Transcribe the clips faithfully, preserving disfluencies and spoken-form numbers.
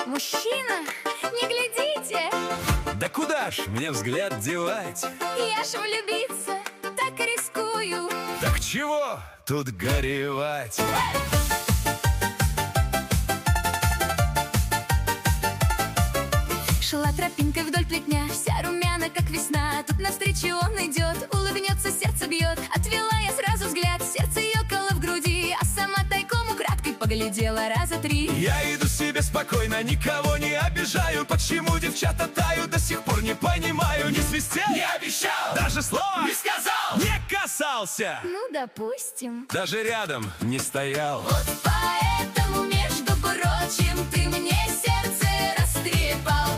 Мужчина, не глядите. Да куда ж мне взгляд девать? Я ж влюбиться так рискую. Так чего тут горевать? Шла тропинкой вдоль плетня, вся румяна, как весна. Тут навстречу он идет, улыбнется, сердце бьет. Отвела я сразу взгляд, сердце ёкало в груди, а сама тайком украдкой поглядела раза три. Я иду себе спокойно, никого не обижаю. Почему девчата тают, до сих пор не понимаю. Не свистел, не обещал, даже слова не сказал, не касался. Ну, допустим. Даже рядом не стоял. Вот поэтому, между прочим, ты мне сердце растрепал.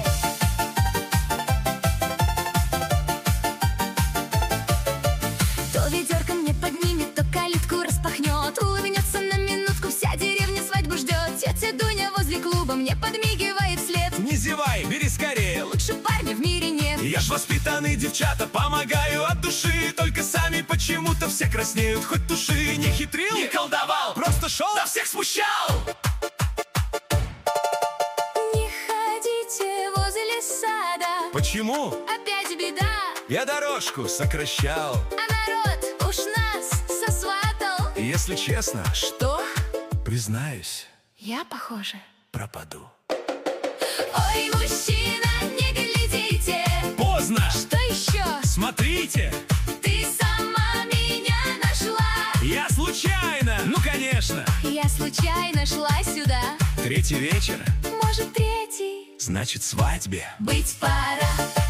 То ведерко мне поднимет, то калитку распахнет, улыбнется на минутку, вся деревня свадьбу ждет. Тетя Дуня возле клуба мне подмигивает вслед. Не зевай, бери скорее, Лучше парня в мире нет. я ж воспитанный, девчата, помогаю от души. Только сами почему-то все краснеют, хоть туши. Не хитрил, не колдовал, просто шел, да всех смущал. Не ходите возле сада, Почему? опять беда. Я дорожку сокращал. А народ уж нас сосватал. Если честно, Что? признаюсь, Я похожа? пропаду. Ой, мужчина, не глядите. Поздно! Что еще? Смотрите! Ты сама меня нашла. Я случайно! Ну, конечно! Я случайно шла сюда. Третий вечер, Может, третий значит, свадьбе. быть пора.